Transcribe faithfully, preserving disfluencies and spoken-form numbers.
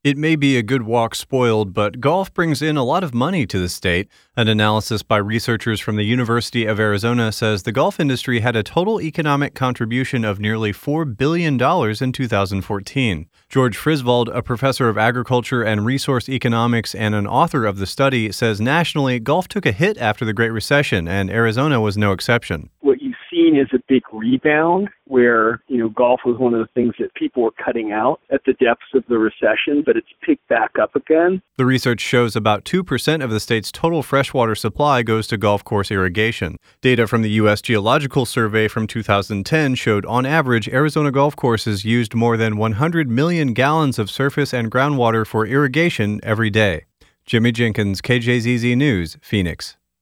It may be a good walk spoiled, but golf brings in a lot of money to the state. An analysis by researchers from the University of Arizona says the golf industry had a total economic contribution of nearly four billion dollars in two thousand fourteen. George Frisvold, a professor of agriculture and resource economics and an author of the study, says nationally, golf took a hit after the Great Recession, and Arizona was no exception. What you've seen is a big rebound where, you know, golf was one of the things that people were cutting out at the depths of the recession, but it's picked back up again. The research shows about two percent of the state's total freshwater supply goes to golf course irrigation. Data from the U S Geological Survey from two thousand ten showed, on average, Arizona golf courses used more than one hundred million gallons of surface and groundwater for irrigation every day. Jimmy Jenkins, K J Z Z News, Phoenix.